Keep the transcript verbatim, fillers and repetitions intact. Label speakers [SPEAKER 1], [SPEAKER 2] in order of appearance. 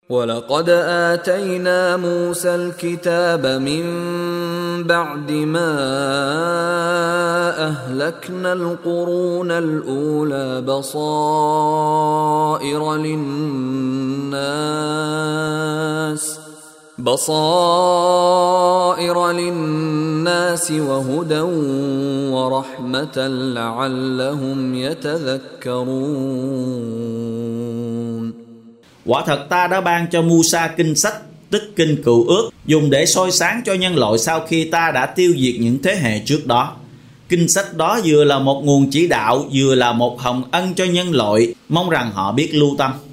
[SPEAKER 1] وَلَقَدْ آتَيْنَا مُوسَى الْكِتَابَ مِنْ بَعْدِ مَا أَهْلَكْنَا الْقُرُونَ الْأُولَى بَصَائِرَ لِلنَّاسِ بَصَائِرَ لِلنَّاسِ وَهُدًى وَرَحْمَةً لَعَلَّهُمْ يَتَذَكَّرُونَ.
[SPEAKER 2] Quả thật ta đã ban cho Musa kinh sách, tức kinh cựu ước, dùng để soi sáng cho nhân loại sau khi ta đã tiêu diệt những thế hệ trước đó. Kinh sách đó vừa là một nguồn chỉ đạo, vừa là một hồng ân cho nhân loại, mong rằng họ biết lưu tâm.